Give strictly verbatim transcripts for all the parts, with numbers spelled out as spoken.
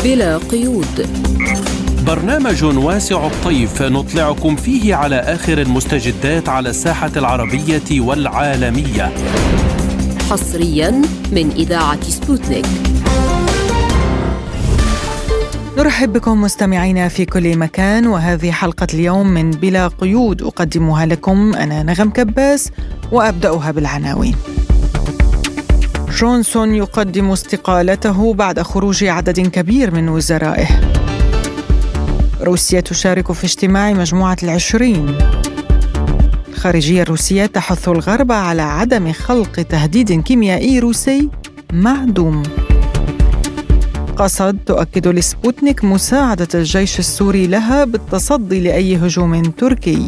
بلا قيود، برنامج واسع الطيف نطلعكم فيه على آخر المستجدات على الساحة العربية والعالمية، حصريا من إذاعة سبوتنيك. نرحب بكم مستمعينا في كل مكان، وهذه حلقة اليوم من بلا قيود أقدمها لكم أنا نغم كباس، وأبدأها بالعناوين. جونسون يقدم استقالته بعد خروج عدد كبير من وزرائه. روسيا تشارك في اجتماع مجموعة العشرين. الخارجية الروسية تحث الغرب على عدم خلق تهديد كيميائي روسي معدوم. قسد تؤكد لسبوتنيك مساعدة الجيش السوري لها بالتصدي لأي هجوم تركي.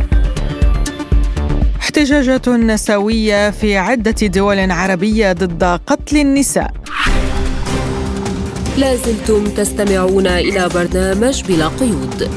احتجاجات نسوية في عدة دول عربية ضد قتل النساء. لازلتم تستمعون إلى برنامج بلا قيود.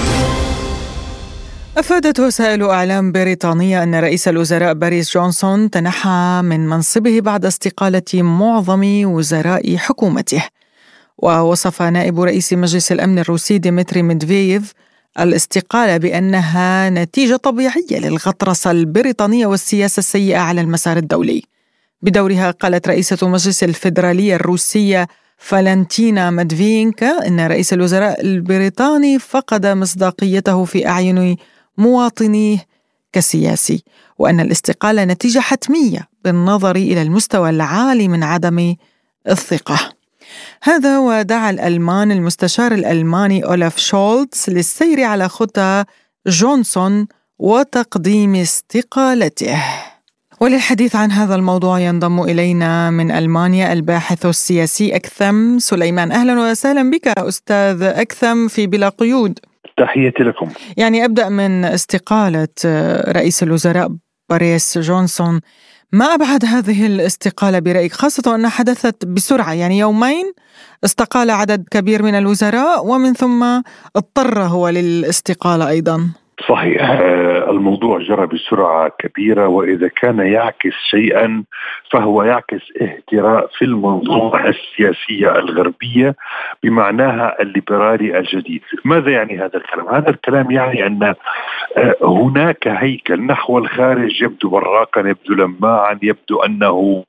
أفادت وسائل إعلام بريطانية أن رئيس الوزراء بوريس جونسون تنحى من منصبه بعد استقالة معظم وزراء حكومته. ووصف نائب رئيس مجلس الأمن الروسي ديمتري ميدفييف الاستقالة بأنها نتيجة طبيعية للغطرسة البريطانية والسياسة السيئة على المسار الدولي. بدورها قالت رئيسة مجلس الفيدرالية الروسية فالنتينا مادفينكا إن رئيس الوزراء البريطاني فقد مصداقيته في أعين مواطنيه كسياسي، وأن الاستقالة نتيجة حتمية بالنظر إلى المستوى العالي من عدم الثقة. هذا ودعا الألمان المستشار الألماني أولاف شولتز للسير على خطى جونسون وتقديم استقالته. وللحديث عن هذا الموضوع ينضم إلينا من ألمانيا الباحث السياسي أكثم سليمان. أهلا وسهلا بك أستاذ أكثم في بلا قيود. تحياتي لكم. يعني أبدأ من استقالة رئيس الوزراء بوريس جونسون، ما أبعد هذه الاستقالة برأيك، خاصة أنها حدثت بسرعة، يعني يومين استقال عدد كبير من الوزراء ومن ثم اضطر هو للاستقالة أيضا؟ صحيح، الموضوع جرى بسرعة كبيرة، وإذا كان يعكس شيئا فهو يعكس اهتراء في المنظومة السياسية الغربية بمعناها الليبرالي الجديد. ماذا يعني هذا الكلام؟ هذا الكلام يعني أن هناك هيكل نحو الخارج يبدو براقا، يبدو لماعا، يبدو أنه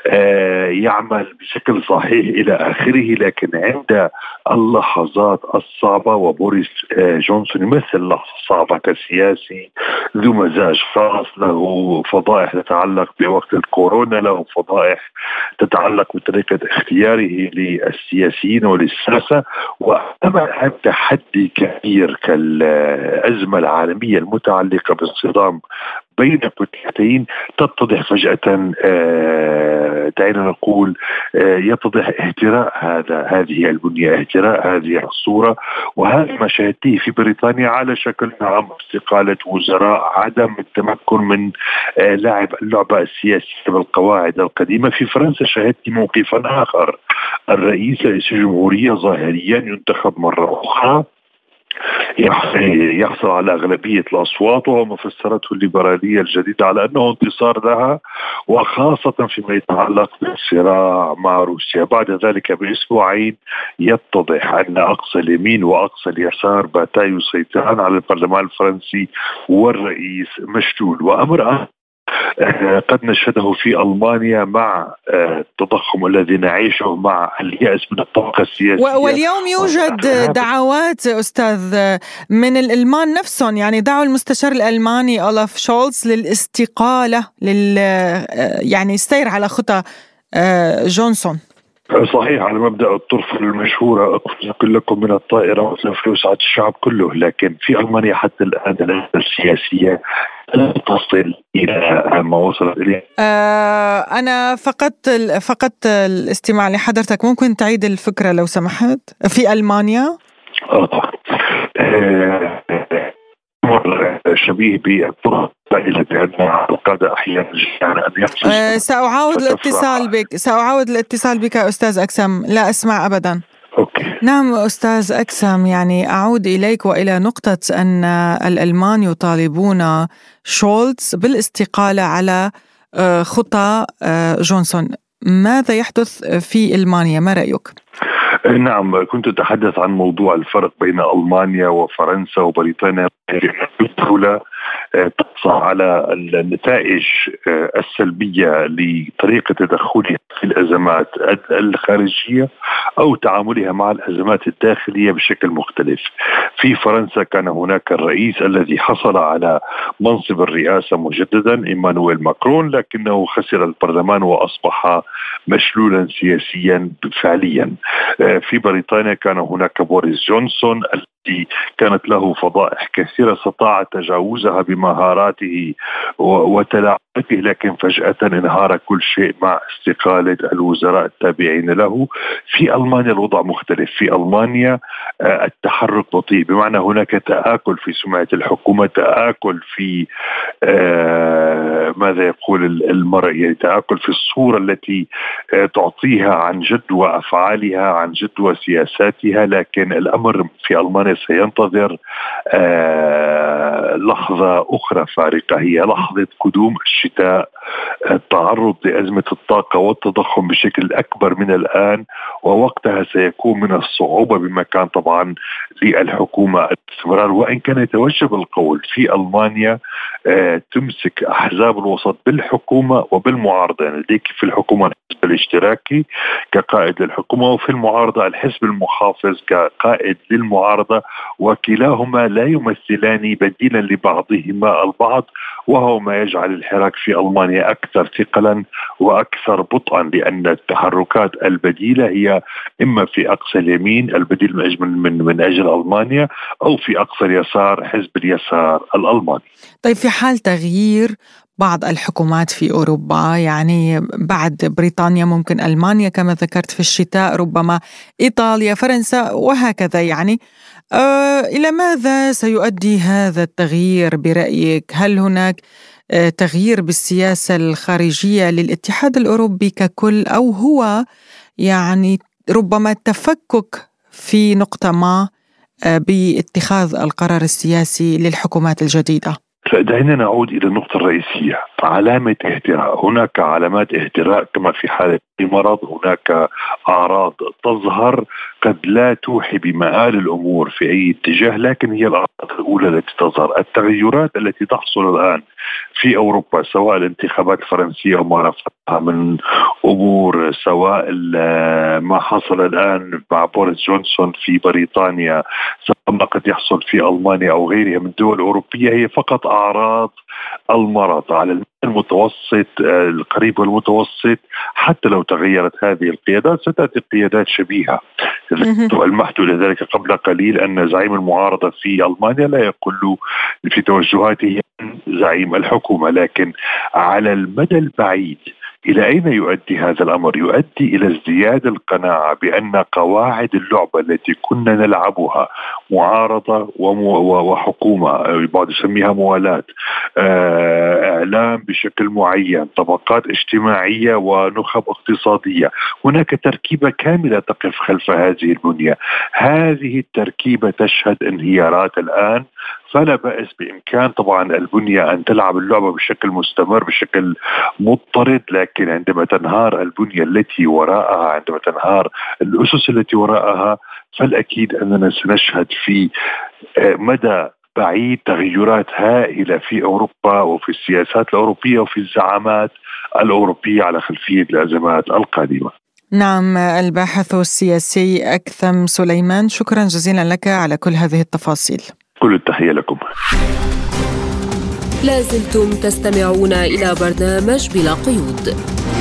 يعمل بشكل صحيح إلى آخره، لكن عند اللحظات الصعبة، وبوريس جونسون يمثل اللحظة الصعبة كسياسي ذو مزاج خاص، له فضائح تتعلق بوقت الكورونا، له فضائح تتعلق بطريقة اختياره للسياسيين وللساسة، وأمام تحدي كبير كالأزمة العالمية المتعلقة بالصدام بين كتلتين تتضح فجأة، آه دعينا نقول آه يتضح اهتراء هذا هذه البنية، اهتراء هذه الصورة، وهذا ما شاهدته في بريطانيا على شكل عام: استقالة وزراء، عدم التمكن من آه لعب اللعبة السياسية بالقواعد القديمة. في فرنسا شاهدت موقفا آخر: الرئيس رئيس الجمهورية ظاهريا ينتخب مرة أخرى، يحصل على أغلبية الأصوات، وهو مفسرته الليبرالية الجديدة على أنه انتصار لها، وخاصة فيما يتعلق بالصراع مع روسيا. بعد ذلك بأسبوعين يتضح أن أقصى اليمين وأقصى اليسار باتا يسيطران على البرلمان الفرنسي، والرئيس مشلول. وأمر قد نشهده في ألمانيا مع التضخم الذي نعيشه، مع اليأس من الطبقة السياسية. واليوم يوجد دعوات أستاذ من الألمان نفسهم، يعني دعوا المستشار الألماني أولاف شولتز للاستقالة، لل يعني السير على خطى جونسون. صحيح، على مبدأ الطرف المشهورة: أقول لكم من الطائرة وأتلف يسعد الشعب كله. لكن في ألمانيا حتى الآن الأزمة السياسية لا تصل إلى ما وصلت إليه. آه أنا فقدت فقدت الاستماع لحضرتك، ممكن تعيد الفكرة لو سمحت؟ في ألمانيا آه. آه. شبيه بالطرق بأن القادة أحيانا يعني أن يحصل. أه سأعاود الاتصال بك سأعاود الاتصال بك أستاذ أكثم، لا أسمع أبدا. أوكي. نعم أستاذ أكثم، يعني أعود إليك وإلى نقطة أن الألمان يطالبون شولتز بالاستقالة على خطى جونسون. ماذا يحدث في ألمانيا؟ ما رأيك؟ نعم، كنت أتحدث عن موضوع الفرق بين ألمانيا وفرنسا وبريطانيا. الدولة تقصى على النتائج السلبية لطريقة تدخلها في الأزمات الخارجية أو تعاملها مع الأزمات الداخلية بشكل مختلف. في فرنسا كان هناك الرئيس الذي حصل على منصب الرئاسة مجددا إيمانويل ماكرون، لكنه خسر البرلمان وأصبح مشلولا سياسيا فعليا. في بريطانيا كان هناك بوريس جونسون الذي كانت له فضائح كثيرة استطاع تجاوزها بمهاراته وتلاعبه، لكن فجأة انهار كل شيء مع استقالة الوزراء التابعين له. في ألمانيا الوضع مختلف. في ألمانيا التحرك بطيء، بمعنى هناك تآكل في سمعة الحكومة، تآكل في آه ماذا يقول المرء، تآكل في الصورة التي آه تعطيها عن جدوى أفعالها، عن جدوى سياساتها. لكن الأمر في ألمانيا سينتظر آه لحظة أخرى فارقة، هي لحظة قدوم الشتاء، التعرض لأزمة الطاقة والتضخم بشكل أكبر من الآن، ووقتها سيكون من الصعوبة بمكان طبعا للحكومة الاستمرار. وإن كان يتوجب القول في ألمانيا آه تمسك أحزاب الوسط بالحكومة وبالمعارضة، يعني لديك في الحكومة الحزب الاشتراكي كقائد للحكومة، وفي المعارضة الحزب المحافظ كقائد للمعارضة، وكلاهما لا يمثلان بديلا لبعضهما البعض، وهو ما يجعل الحراك في ألمانيا أكثر ثقلا وأكثر بطئا، لأن التحركات البديلة هي إما في أقصى اليمين البديل من أجل, من, من أجل ألمانيا، أو في أقصى اليسار حزب اليسار الألماني. طيب، في حال تغيير بعض الحكومات في أوروبا، يعني بعد بريطانيا ممكن ألمانيا كما ذكرت في الشتاء، ربما إيطاليا، فرنسا وهكذا، يعني أه إلى ماذا سيؤدي هذا التغيير برأيك؟ هل هناك أه تغيير بالسياسة الخارجية للاتحاد الأوروبي ككل، أو هو يعني ربما تفكك في نقطة ما أه باتخاذ القرار السياسي للحكومات الجديدة؟ دعينا نعود إلى النقطة الرئيسية، علامة اهتراء. هناك علامات اهتراء كما في حالة المرض، هناك أعراض تظهر قد لا توحي بمآل الأمور في أي اتجاه، لكن هي الأعراض الأولى التي تظهر. التغيرات التي تحصل الآن في أوروبا، سواء الانتخابات الفرنسية وما رفعها من أمور، سواء ما حصل الآن مع بوريس جونسون في بريطانيا، سواء ما قد يحصل في ألمانيا أو غيرها من الدول الأوروبية، هي فقط أعراض المرض على المتوسط القريب والمتوسط. حتى لو تغيرت هذه القيادات ستأتي قيادات شبيهة. المحت إلى ذلك قبل قليل أن زعيم المعارضة في ألمانيا لا يقول في توجهاته زعيم الحكومة، لكن على المدى البعيد إلى أين يؤدي هذا الأمر؟ يؤدي إلى ازدياد القناعة بأن قواعد اللعبة التي كنا نلعبها، معارضة وحكومة، بعض يسميها موالاة، إعلام بشكل معين، طبقات اجتماعية ونخب اقتصادية، هناك تركيبة كاملة تقف خلف هذه البنية. هذه التركيبة تشهد انهيارات الآن، فلا بأس بإمكان طبعا البنية أن تلعب اللعبة بشكل مستمر بشكل مضطرد، لكن عندما تنهار البنية التي وراءها، عندما تنهار الأسس التي وراءها، فالأكيد أننا سنشهد في مدى بعيد تغيرات هائلة في أوروبا وفي السياسات الأوروبية وفي الزعامات الأوروبية على خلفية الأزمات القادمة. نعم، الباحث السياسي أكثم سليمان، شكرا جزيلا لك على كل هذه التفاصيل. كل التحية لكم. لازلتم تستمعون إلى برنامج بلا قيود.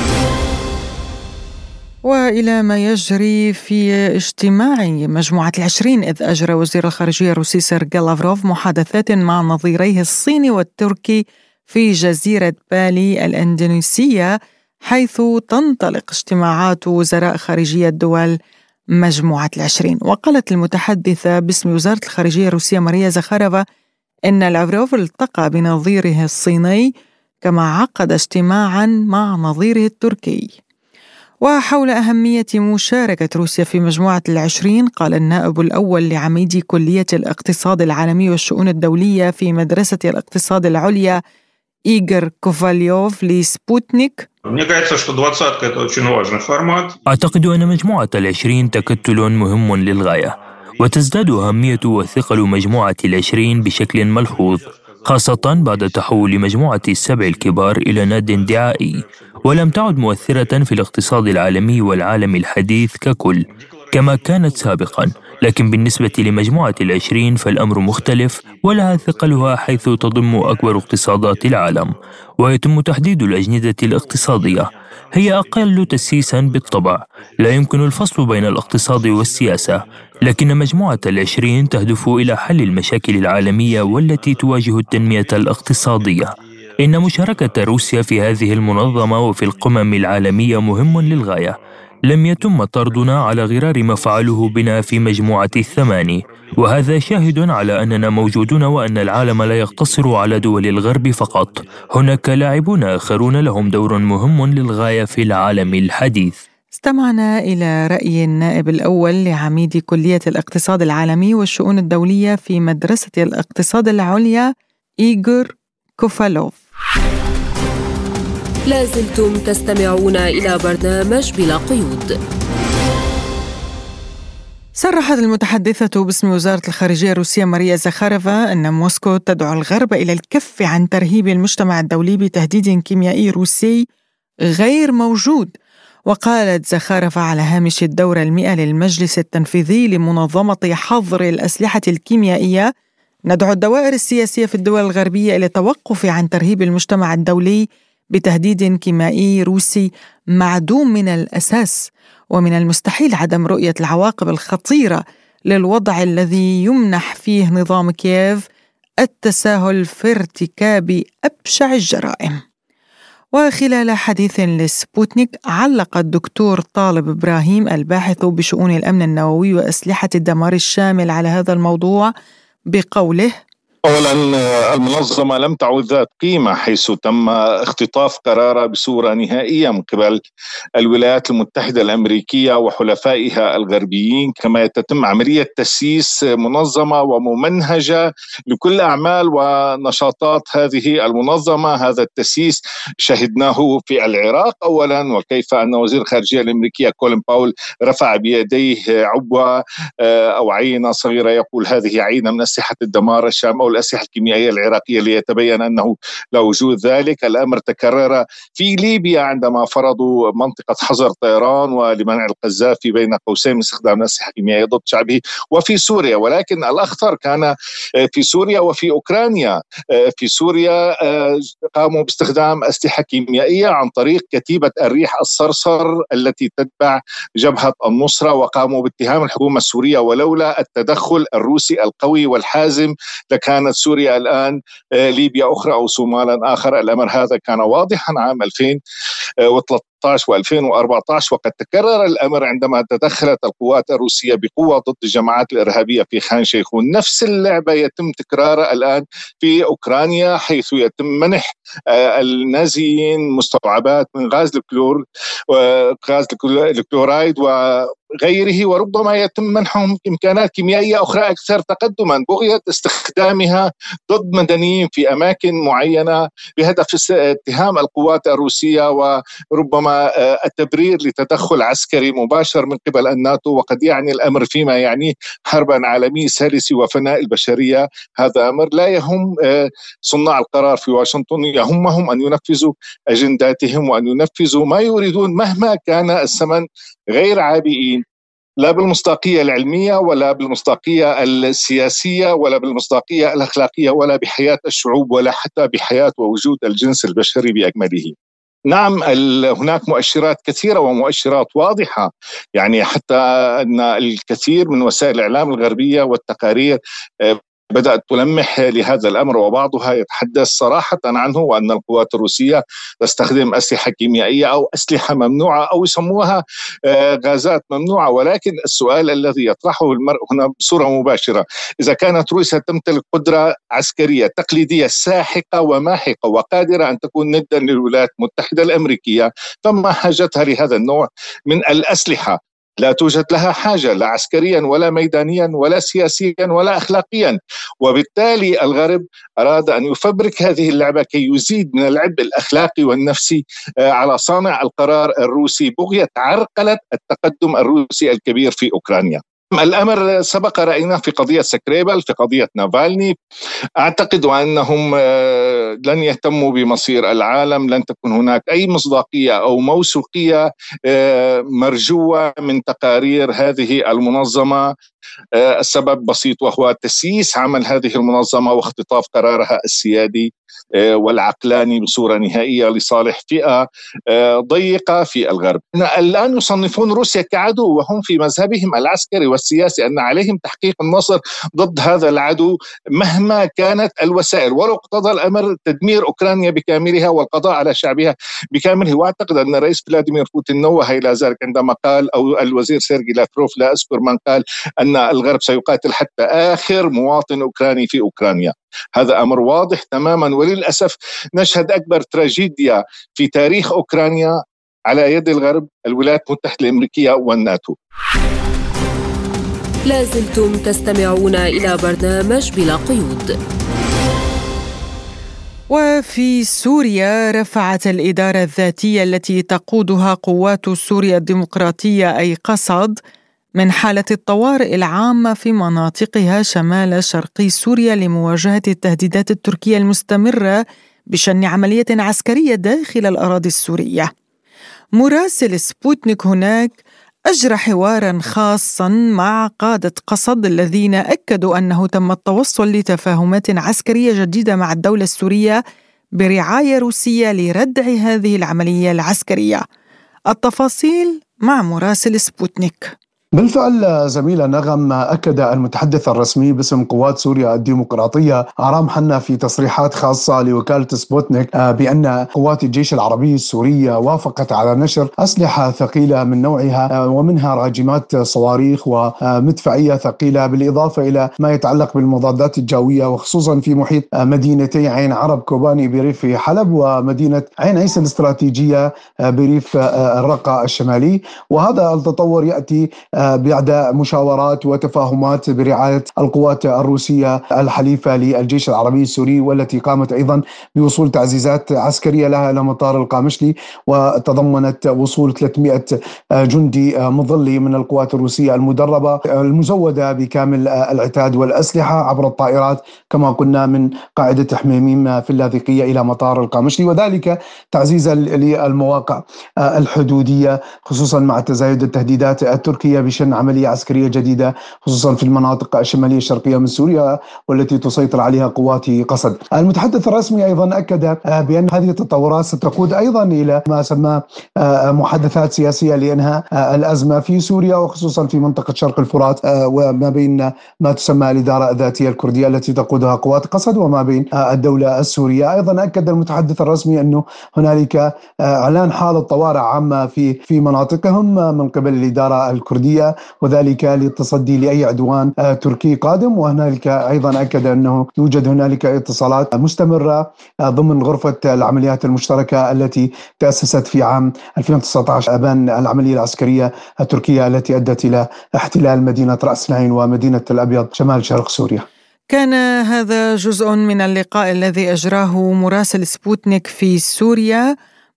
وإلى ما يجري في اجتماع مجموعة العشرين، إذ أجرى وزير الخارجية الروسي سيرجي لافروف محادثات مع نظيريه الصيني والتركي في جزيرة بالي الإندونيسية، حيث تنطلق اجتماعات وزراء خارجية دول مجموعة العشرين. وقالت المتحدثة باسم وزارة الخارجية الروسية ماريا زخارفا إن لافروف التقى بنظيره الصيني، كما عقد اجتماعا مع نظيره التركي. وحول أهمية مشاركة روسيا في مجموعة العشرين، قال النائب الأول لعميد كلية الاقتصاد العالمي والشؤون الدولية في مدرسة الاقتصاد العليا إيغور كوفاليوف لسبوتنيك أعتقد أن مجموعة العشرين تكتل مهم للغاية، وتزداد أهمية وثقل مجموعة العشرين بشكل ملحوظ، خاصة بعد تحول مجموعة السبع الكبار إلى ناد دعائي، ولم تعد مؤثرة في الاقتصاد العالمي والعالم الحديث ككل كما كانت سابقا. لكن بالنسبة لمجموعة العشرين فالأمر مختلف، ولها ثقلها حيث تضم أكبر اقتصادات العالم، ويتم تحديد الأجندة الاقتصادية. هي أقل تسييسا بالطبع، لا يمكن الفصل بين الاقتصاد والسياسة، لكن مجموعة العشرين تهدف إلى حل المشاكل العالمية والتي تواجه التنمية الاقتصادية. إن مشاركة روسيا في هذه المنظمة وفي القمم العالمية مهم للغاية. لم يتم طردنا على غرار ما فعله بنا في مجموعة الثماني، وهذا شاهد على أننا موجودون وأن العالم لا يقتصر على دول الغرب فقط. هناك لاعبون آخرون لهم دور مهم للغاية في العالم الحديث. استمعنا إلى رأي النائب الأول لعميد كلية الاقتصاد العالمي والشؤون الدولية في مدرسة الاقتصاد العليا إيغور كوفالوف. لازلتم تستمعون إلى برنامج بلا قيود. صرحت المتحدثة باسم وزارة الخارجية الروسية ماريا زخارفا أن موسكو تدعو الغرب إلى الكف عن ترهيب المجتمع الدولي بتهديد كيميائي روسي غير موجود. وقالت زخارفا على هامش الدورة المئة للمجلس التنفيذي لمنظمة حظر الأسلحة الكيميائية: ندعو الدوائر السياسية في الدول الغربية إلى التوقف عن ترهيب المجتمع الدولي بتهديد كيميائي روسي معدوم من الأساس، ومن المستحيل عدم رؤية العواقب الخطيرة للوضع الذي يمنح فيه نظام كييف التساهل في ارتكاب أبشع الجرائم. وخلال حديث لسبوتنيك علق الدكتور طالب إبراهيم الباحث بشؤون الأمن النووي وأسلحة الدمار الشامل على هذا الموضوع بقوله: أولا، المنظمة لم تعد ذات قيمة حيث تم اختطاف قرارها بصورة نهائية من قبل الولايات المتحدة الأمريكية وحلفائها الغربيين، كما تتم عملية تسييس منظمة وممنهجة لكل أعمال ونشاطات هذه المنظمة. هذا التسييس شهدناه في العراق أولا، وكيف أن وزير الخارجية الأمريكية كولين باول رفع بيديه عبوة أو عينة صغيرة يقول هذه عينة من أسلحة الدمار الشامل الأسلحة الكيميائية العراقية، ليتبين أنه لا وجود ذلك. الأمر تكرر في ليبيا عندما فرضوا منطقة حظر طيران ولمنع القذافي بين قوسين من استخدام الأسلحة الكيميائية ضد شعبه، وفي سوريا. ولكن الأخطر كان في سوريا وفي أوكرانيا. في سوريا قاموا باستخدام أسلحة كيميائية عن طريق كتيبة الريح الصرصر التي تتبع جبهة النصرة، وقاموا باتهام الحكومة السورية، ولولا التدخل الروسي القوي والحازم لكانت سوريا الآن ليبيا أخرى أو صومالا آخر. الأمر هذا كان واضحا عام ألفين وثلاثة عشر وألفين وأربعة عشر، وقد تكرر الأمر عندما تدخلت القوات الروسية بقوة ضد الجماعات الإرهابية في خان شيخون. نفس اللعبة يتم تكرارها الآن في أوكرانيا، حيث يتم منح النازيين مستوعبات من غاز الكلور وغاز الكلورايد وغيره، وربما يتم منحهم إمكانات كيميائية أخرى أكثر تقدما بغية استخدامها ضد مدنيين في أماكن معينة بهدف اتهام القوات الروسية وربما التبرير لتدخل عسكري مباشر من قبل الناتو، وقد يعني الأمر فيما يعني حربا عالمية ثالثة وفناء البشرية. هذا أمر لا يهم صناع القرار في واشنطن، يهمهم أن ينفذوا أجنداتهم وأن ينفذوا ما يريدون مهما كان الثمن، غير عابئين لا بالمصداقية العلمية ولا بالمصداقية السياسية ولا بالمصداقية الأخلاقية ولا بحياة الشعوب ولا حتى بحياة ووجود الجنس البشري بأكمله. نعم، هناك مؤشرات كثيرة ومؤشرات واضحة، يعني حتى أن الكثير من وسائل الإعلام الغربية والتقارير بدأت تلمح لهذا الأمر، وبعضها يتحدث صراحة عنه، وأن القوات الروسية تستخدم أسلحة كيميائية أو أسلحة ممنوعة أو يسموها غازات ممنوعة. ولكن السؤال الذي يطرحه المرء هنا بصورة مباشرة: إذا كانت روسيا تمتلك قدرة عسكرية تقليدية ساحقة وماحقة وقادرة أن تكون ندا للولايات المتحدة الأمريكية، فما حاجتها لهذا النوع من الأسلحة؟ لا توجد لها حاجة لا عسكريا ولا ميدانيا ولا سياسيا ولا أخلاقيا. وبالتالي الغرب أراد أن يفبرك هذه اللعبة كي يزيد من العبء الأخلاقي والنفسي على صانع القرار الروسي بغية عرقلة التقدم الروسي الكبير في أوكرانيا. الأمر سبق رأينا في قضية سكريبل، في قضية نافالني. أعتقد أنهم لن يهتموا بمصير العالم، لن تكون هناك أي مصداقية أو موثوقية مرجوة من تقارير هذه المنظمة. السبب بسيط، وهو تسييس عمل هذه المنظمة واختطاف قرارها السيادي والعقلاني بصورة نهائية لصالح فئة ضيقة في الغرب. الآن يصنفون روسيا كعدو، وهم في مذهبهم العسكري والسياسي أن عليهم تحقيق النصر ضد هذا العدو مهما كانت الوسائل، ولو اقتضى الأمر تدمير أوكرانيا بكاملها والقضاء على شعبها بكامله. وأعتقد أن الرئيس فلاديمير بوتين نوه إلى ذلك عندما قال، أو الوزير سيرجي لافروف، لا أذكر من قال، أن الغرب سيقاتل حتى آخر مواطن أوكراني في أوكرانيا. هذا أمر واضح تماما، وللأسف نشهد أكبر تراجيديا في تاريخ أوكرانيا على يد الغرب، الولايات المتحدة الأمريكية والناتو. لازلتم تستمعون إلى برنامج بلا قيود. وفي سوريا رفعت الإدارة الذاتية التي تقودها قوات سوريا الديمقراطية أي قصد من حالة الطوارئ العامة في مناطقها شمال شرقي سوريا لمواجهة التهديدات التركية المستمرة بشن عملية عسكرية داخل الأراضي السورية. مراسل سبوتنيك هناك أجرى حوارا خاصا مع قادة قصد الذين أكدوا أنه تم التوصل لتفاهمات عسكرية جديدة مع الدولة السورية برعاية روسية لردع هذه العملية العسكرية. التفاصيل مع مراسل سبوتنيك. بالفعل زميلة نغم، أكد المتحدث الرسمي باسم قوات سوريا الديمقراطية عرام حنا في تصريحات خاصة لوكالة سبوتنيك بأن قوات الجيش العربي السورية وافقت على نشر أسلحة ثقيلة من نوعها، ومنها راجمات صواريخ ومدفعية ثقيلة، بالإضافة إلى ما يتعلق بالمضادات الجوية، وخصوصا في محيط مدينتي عين عرب كوباني بريف حلب ومدينة عين عيسى الاستراتيجية بريف الرقة الشمالي. وهذا التطور يأتي بعد مشاورات وتفاهمات برعاية القوات الروسية الحليفة للجيش العربي السوري، والتي قامت أيضا بوصول تعزيزات عسكرية لها إلى مطار القامشلي، وتضمنت وصول ثلاثمئة جندي مظلي من القوات الروسية المدربة المزودة بكامل العتاد والأسلحة عبر الطائرات كما قلنا من قاعدة حميميم في اللاذقية إلى مطار القامشلي، وذلك تعزيزا للمواقع الحدودية خصوصا مع تزايد التهديدات التركية بشن عملية عسكرية جديدة خصوصا في المناطق الشمالية الشرقية من سوريا والتي تسيطر عليها قوات قصد. المتحدث الرسمي أيضا أكد بأن هذه التطورات ستقود أيضا إلى ما سمى محادثات سياسية لإنهاء الأزمة في سوريا، وخصوصا في منطقة شرق الفرات، وما بين ما تسمى الإدارة الذاتية الكردية التي تقودها قوات قصد وما بين الدولة السورية. أيضا أكد المتحدث الرسمي أنه هنالك إعلان حالة طوارئ عامة في في مناطقهم من قبل الإدارة الكردية، وذلك للتصدي لأي عدوان تركي قادم. وهنالك أيضا أكد أنه يوجد هنالك اتصالات مستمرة ضمن غرفة العمليات المشتركة التي تأسست في عام ألفين وتسعة عشر أبان العملية العسكرية التركية التي أدت إلى احتلال مدينة رأس العين ومدينة تل أبيض شمال شرق سوريا. كان هذا جزء من اللقاء الذي أجراه مراسل سبوتنيك في سوريا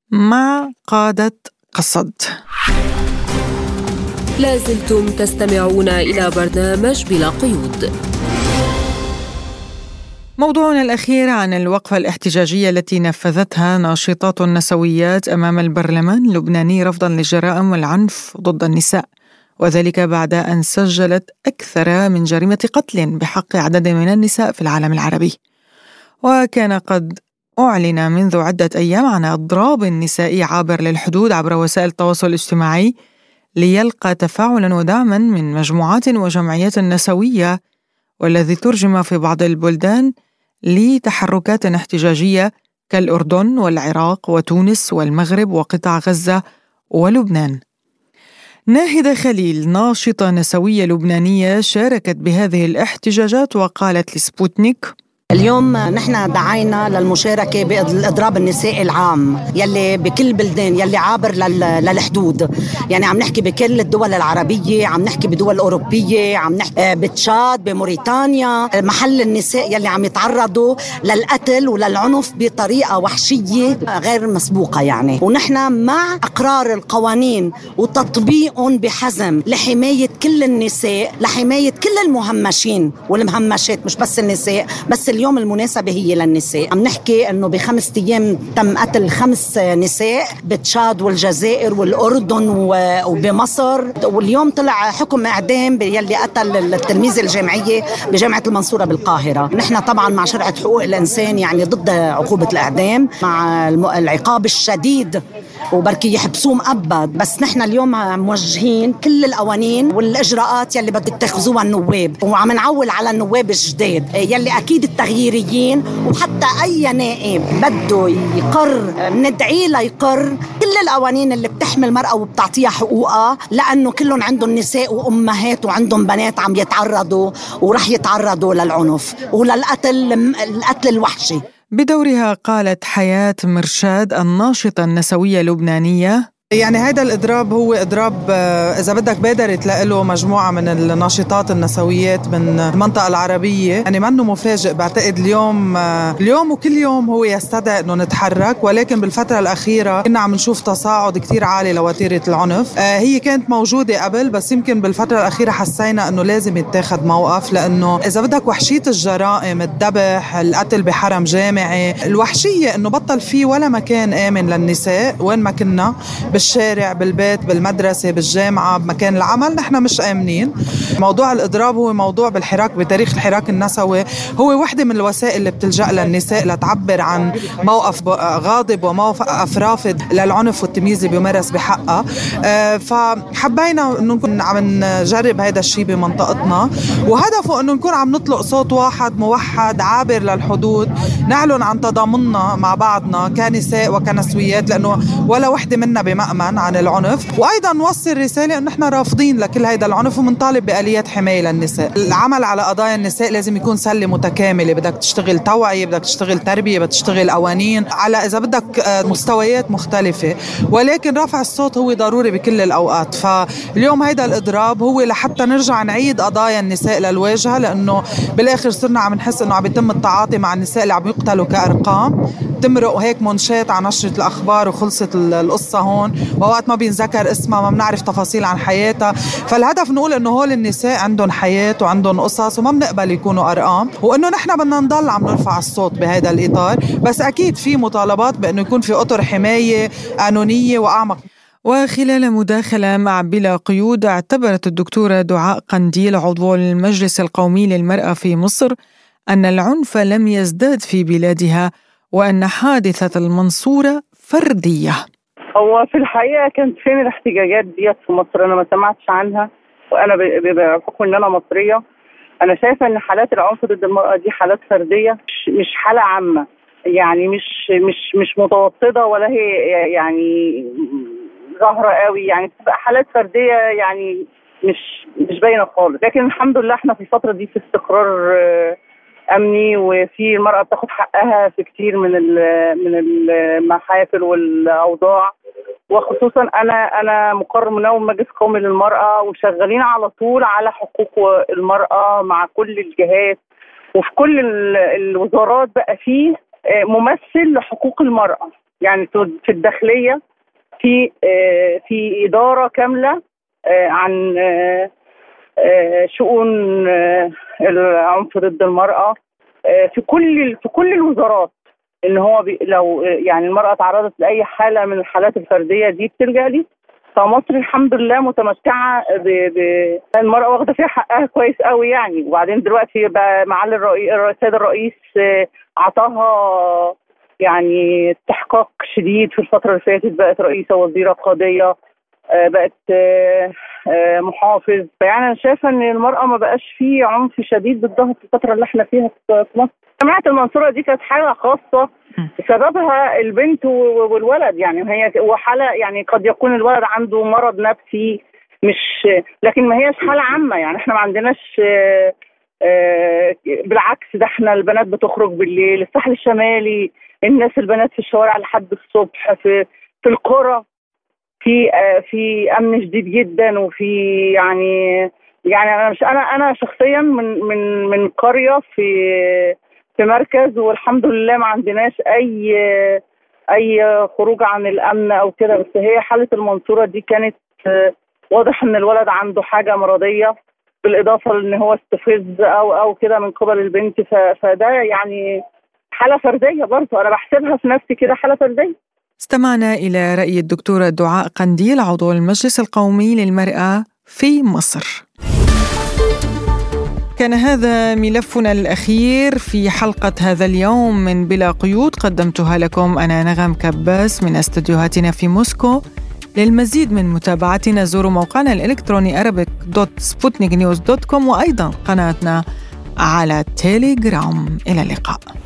مع قادة قصد. لازلتم تستمعون إلى برنامج بلا قيود. موضوعنا الأخير عن الوقفة الاحتجاجية التي نفذتها ناشطات النسويات أمام البرلمان اللبناني رفضاً للجرائم والعنف ضد النساء، وذلك بعد أن سجلت أكثر من جريمة قتل بحق عدد من النساء في العالم العربي. وكان قد أعلن منذ عدة أيام عن إضراب نسائي عابر للحدود عبر وسائل التواصل الاجتماعي ليلقى تفاعلا ودعما من مجموعات وجمعيات نسوية، والذي ترجم في بعض البلدان لتحركات احتجاجية كالأردن والعراق وتونس والمغرب وقطاع غزة ولبنان. ناهدة خليل ناشطة نسوية لبنانية شاركت بهذه الاحتجاجات وقالت لسبوتنيك: اليوم نحن دعينا للمشاركة بالإضراب النسائي العام يلي بكل بلدان، يلي عابر للحدود. يعني عم نحكي بكل الدول العربية، عم نحكي بدول أوروبية، عم نحكي بتشاد، بموريتانيا، محل النساء يلي عم يتعرضوا للقتل وللعنف بطريقة وحشية غير مسبوقة يعني. ونحن مع إقرار القوانين وتطبيقهم بحزم لحماية كل النساء، لحماية كل المهمشين والمهمشات، مش بس النساء، بس اليوم المناسبة هي للنساء. عم نحكي انه بخمس ايام تم قتل خمس نساء بتشاد والجزائر والاردن وبمصر، واليوم طلع حكم اعدام يلي قتل التلميذة الجامعية بجامعة المنصورة بالقاهرة. نحن طبعا مع شرعة حقوق الانسان يعني ضد عقوبة الاعدام، مع العقاب الشديد وبركي يحبسوه مؤبد. بس نحن اليوم موجهين كل القوانين والاجراءات يلي بدك تاخذوها النواب، وعم نعول على النواب الجداد يلي اكيد التغييريين، وحتى اي نائب بده يقر ندعي له يقر كل القوانين اللي بتحمي المرأة وبتعطيها حقوقها، لانه كلهم عندهم نساء وامهات وعندهم بنات عم يتعرضوا ورح يتعرضوا للعنف وللقتل، القتل الوحشي. بدورها قالت حياة مرشاد الناشطة النسوية اللبنانية: يعني هذا الإضراب هو إضراب إذا بدك بادرت له مجموعة من الناشطات النسويات من المنطقة العربية. يعني منه مفاجئ، بعتقد اليوم اليوم وكل يوم هو يستدعي إنه نتحرك، ولكن بالفترة الأخيرة كنا عم نشوف تصاعد كتير عالي لوتيرة العنف. هي كانت موجودة قبل، بس يمكن بالفترة الأخيرة حسينا إنه لازم يتاخد موقف، لأنه إذا بدك وحشية الجرائم، الذبح، القتل بحرم جامعي، الوحشية إنه بطل فيه ولا مكان آمن للنساء وين ما كنا، بالشارع، بالبيت، بالمدرسة، بالجامعة، بمكان العمل، نحن مش آمنين. موضوع الإضراب هو موضوع بالحراك، بتاريخ الحراك النسوي هو واحدة من الوسائل اللي بتلجأ للنساء لتعبر عن موقف غاضب وموقف رافض للعنف والتمييز اللي بيمارس بحقها. أه فحبينا أنه نكون عم نجرب هذا الشيء بمنطقتنا، وهدفه أنه نكون عم نطلق صوت واحد موحد عابر للحدود، نعلن عن تضامننا مع بعضنا كنساء وكنسويات، لأنه ولا وحدة منا بمأمن عن العنف. وأيضا نوصل رسالة أن نحن رافضين لكل هيدا العنف ومنطالب بآليات حماية للنساء. العمل على قضايا النساء لازم يكون سلة متكاملة، بدك تشتغل توعية، بدك تشتغل تربية، بدك تشتغل قوانين على إذا بدك مستويات مختلفة، ولكن رفع الصوت هو ضروري بكل الأوقات. فاليوم هيدا الإضراب هو لحتى نرجع نعيد قضايا النساء للواجهة، لأنه بالآخر صرنا عم نحس أنه عم يتم التعاطي مع النساء اللي عم يقتلوا كأرقام، تمرق هيك منشات على نشرة الأخبار وخلصت القصة هون، ووقت ما بينذكر اسمها ما بنعرف تفاصيل عن حياتها. فالهدف نقول انه هول النساء عندهم حياة وعندهم قصص وما بنقبل يكونوا ارقام، وانه نحن بدنا نضل عم نرفع الصوت بهذا الاطار. بس اكيد في مطالبات بانه يكون في اطر حماية قانونية واعمق. وخلال مداخلة مع بلا قيود، اعتبرت الدكتورة دعاء قنديل عضو المجلس القومي للمرأة في مصر أن العنف لم يزداد في بلادها، وأن حادثة المنصورة فردية. هو في الحقيقة كانت فين الاحتجاجات ديت في مصر؟ أنا ما سمعتش عنها، وأنا بحكم إن أنا مصرية أنا شايفة إن حالات العنف ضد المرأة دي حالات فردية، مش حالة عامة، يعني مش مش مش متوسطة ولا هي يعني ظاهرة قوي، يعني بتبقى حالات فردية يعني مش مش باينة خالص. لكن الحمد لله احنا في الفترة دي في استقرار أمني، وفي المرأة بتاخد حقها في كتير من من المحافل والأوضاع، وخصوصا أنا أنا مقرر منوم مجلس قومي للمرأة، وشغالين على طول على حقوق المرأة مع كل الجهات، وفي كل الوزارات بقى فيه ممثل لحقوق المرأة. يعني في الداخلية في في إدارة كاملة عن شؤون العنف ضد المرأة في كل في كل الوزارات، ان هو لو يعني المرأة تعرضت لأي حالة من الحالات الفردية دي بتلجأ لي. فمصر الحمد لله متمتعة ب المرأة واخدة فيها حقها كويس قوي يعني. وبعدين دلوقتي بقى معالي السيد الرئيس عطاها يعني استحقاق شديد في الفترة اللي فاتت، بقت رئيسة وزيرة قاضية، بقت محافظ. فيعني انا شايفه ان المراه ما بقاش فيه عنف شديد ضدها في الفتره اللي احنا فيها في مصر. جماعه المنصوره دي كانت حاله خاصه سببها البنت والولد، يعني هي وحاله يعني قد يكون الولد عنده مرض نفسي، مش لكن ما هيش حاله عامه. يعني احنا ما عندناش بالعكس ده احنا البنات بتخرج بالليل، الساحل الشمالي الناس البنات في الشوارع لحد الصبح، في في القرى في في امن شديد جدا، وفي يعني يعني انا مش انا انا شخصيا من من من قريه في في مركز، والحمد لله ما عندناش اي اي خروج عن الامن او كده. بس هي حاله المنصوره دي كانت واضح ان الولد عنده حاجه مرضيه، بالاضافه لان هو استفز او او كده من قبل البنت، فده يعني حاله فرديه برضه انا بحسبها في نفسي كده حاله فرديه. استمعنا الى راي الدكتوره دعاء قنديل عضو المجلس القومي للمراه في مصر. كان هذا ملفنا الأخير في حلقة هذا اليوم من بلا قيود، قدمتها لكم أنا نغم كباس من استديوهاتنا في موسكو. للمزيد من متابعتنا زوروا موقعنا الإلكتروني arabic دوت سبوتنيك نيوز دوت كوم وأيضا قناتنا على تيليجرام. إلى اللقاء.